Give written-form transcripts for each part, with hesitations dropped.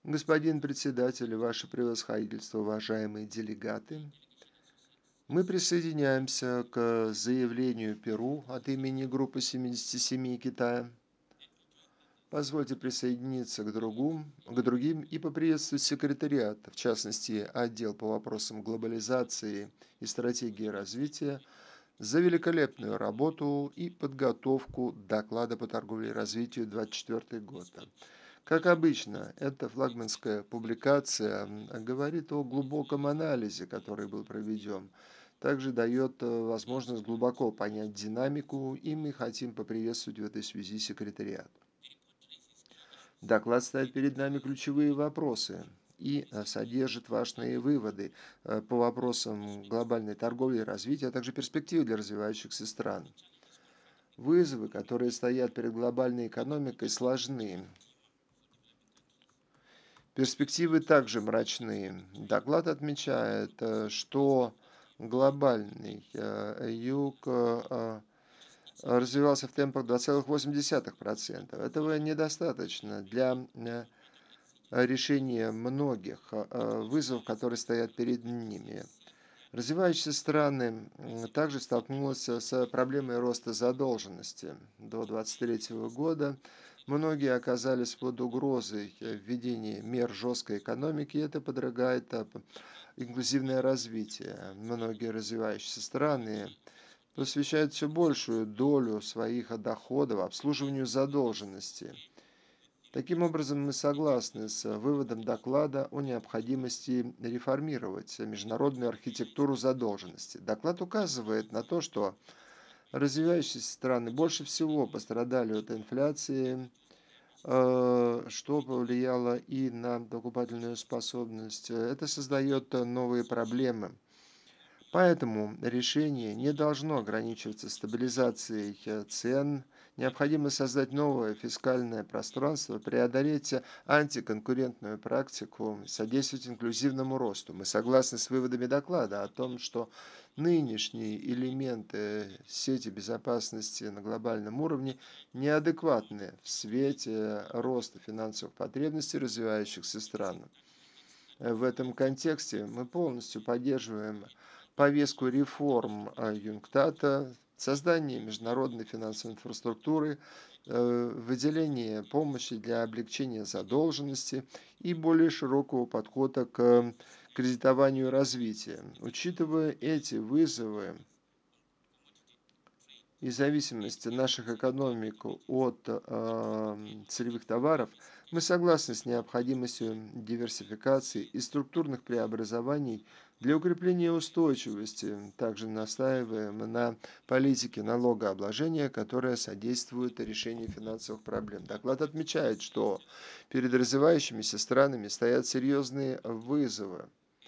Господин председатель, ваше превосходительство, уважаемые делегаты, мы присоединяемся к заявлению Перу от имени группы 77 Китая. Позвольте присоединиться к другим и поприветствовать секретариат, в частности, отдел по вопросам глобализации и стратегии развития, за великолепную работу и подготовку доклада по торговле и развитию 2024 год. Как обычно, эта флагманская публикация говорит о глубоком анализе, который был проведен. Также дает возможность глубоко понять динамику, и мы хотим поприветствовать в этой связи секретариат. Доклад ставит перед нами ключевые вопросы и содержит важные выводы по вопросам глобальной торговли и развития, а также перспективы для развивающихся стран. Вызовы, которые стоят перед глобальной экономикой, сложны. Перспективы также мрачны. Доклад отмечает, что глобальный юг развивался в темпах 2,8%. Этого недостаточно для решения многих вызовов, которые стоят перед ними. Развивающиеся страны также столкнулись с проблемой роста задолженности. До 2023 года многие оказались под угрозой введения мер жесткой экономики, и это подрывает инклюзивное развитие. Многие развивающиеся страны посвящают все большую долю своих доходов обслуживанию задолженности. Таким образом, мы согласны с выводом доклада о необходимости реформировать международную архитектуру задолженности. Доклад указывает на то, что развивающиеся страны больше всего пострадали от инфляции, что повлияло и на покупательную способность. Это создает новые проблемы. Поэтому решение не должно ограничиваться стабилизацией цен. Необходимо создать новое фискальное пространство, преодолеть антиконкурентную практику, содействовать инклюзивному росту. Мы согласны с выводами доклада о том, что нынешние элементы сети безопасности на глобальном уровне неадекватны в свете роста финансовых потребностей развивающихся стран. В этом контексте мы полностью поддерживаем повестку реформ ЮНКТАДа, создание международной финансовой инфраструктуры, выделение помощи для облегчения задолженности и более широкого подхода к кредитованию и развитию. Учитывая эти вызовы, и зависимости наших экономик от целевых товаров, мы согласны с необходимостью диверсификации и структурных преобразований для укрепления устойчивости. Также настаиваем на политике налогообложения, которая содействует решению финансовых проблем. Доклад отмечает, что перед развивающимися странами стоят серьезные вызовы.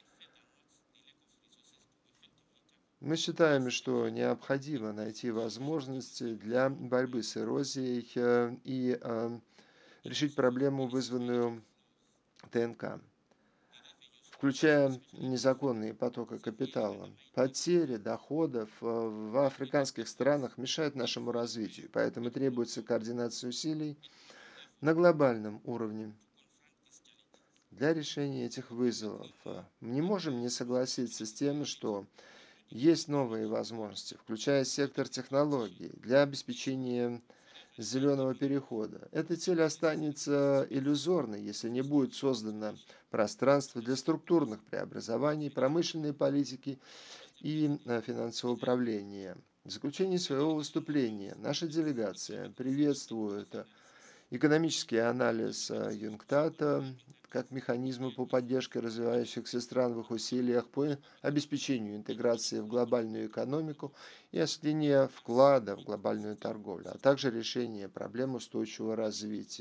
Мы считаем, что необходимо найти возможности для борьбы с эрозией и решить проблему, вызванную ТНК, включая незаконные потоки капитала. Потери доходов в африканских странах мешают нашему развитию, поэтому требуется координация усилий на глобальном уровне для решения этих вызовов. Мы не можем не согласиться с тем, что есть новые возможности, включая сектор технологий для обеспечения зеленого перехода. Эта цель останется иллюзорной, если не будет создано пространство для структурных преобразований, промышленной политики и финансового управления. В заключении своего выступления наша делегация приветствует экономический анализ ЮНКТАДа как механизмы по поддержке развивающихся стран в их усилиях по обеспечению интеграции в глобальную экономику и осуществления вклада в глобальную торговлю, а также решение проблем устойчивого развития.